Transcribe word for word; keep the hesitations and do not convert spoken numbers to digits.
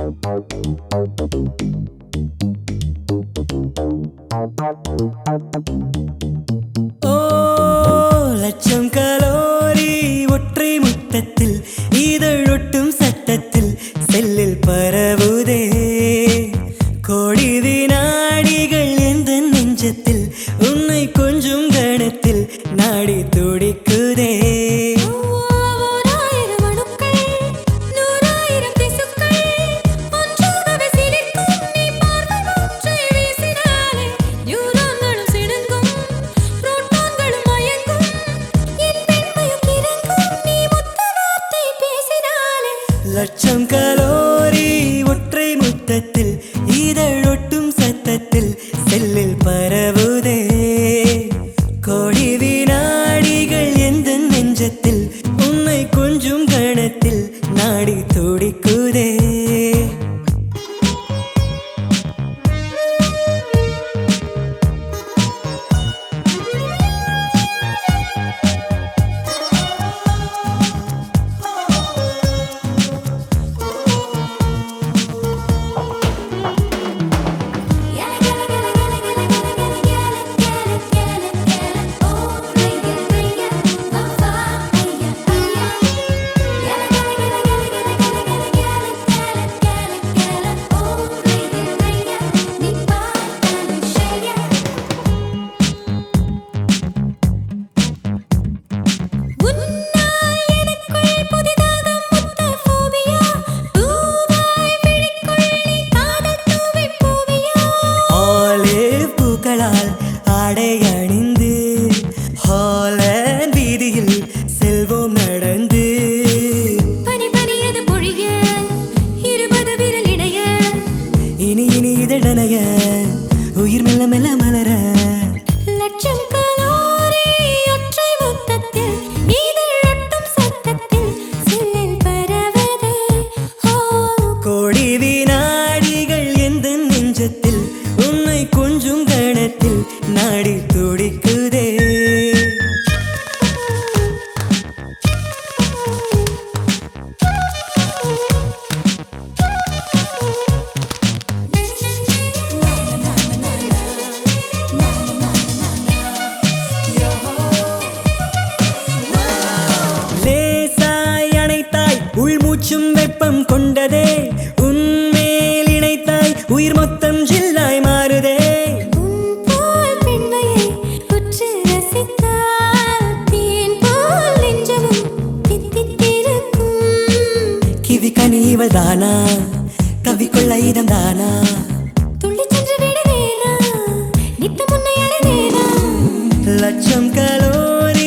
ஓ லட்சம் கலோரி ஒற்றை முத்தத்தில் இதழொட்டும் சத்தத்தில் செல்லில் பரவுதே கோடி வினாடிகள் எந்த நெஞ்சத்தில் உன்னை கொஞ்சம் கணத்தில் நாடி துடிக்குதே லட்சம் கலோரி ஒற்றை முத்தத்தில் இதழொட்டும் சத்தத்தில் செல்லில் பரவுதே கோடி வினாடிகள் எந்த நெஞ்சத்தில் உன்னை கொஞ்சம் கணத்தில் நாடி துடிக்குதே ஆடை அணிந்து ஹாலண்ட் வீதியில் செல்வோம் நடந்து பனி பனியது பொழிய இருபது விரல் இணைய இனி இனி இதழனைய உயிர் மெல்ல மெல்ல மலர லட்சம் கலோரி ஒற்றை முத்தத்தில் இதழொட்டும் சத்தத்தில் செல்லில் பரவுதே கோடி வினாடிகள் எந்த நெஞ்சத்தில் உன்னை கொஞ்சம் கணத்தில் நாடி துடிக்குதே லேசாய் அணைத்தாய் உள்மூச்சும் வெப்பம் கொண்டதே உன்மேல் இணைத்தாய் உயிர் மொத்தம் ஜில்லாய் மாறுதே கனிவள் தானா கவிக்குள்ள இதம் தானா துள்ளி சென்று விடுவேனா நித்த முன்னை அடைவேனா லட்சம் கலோரி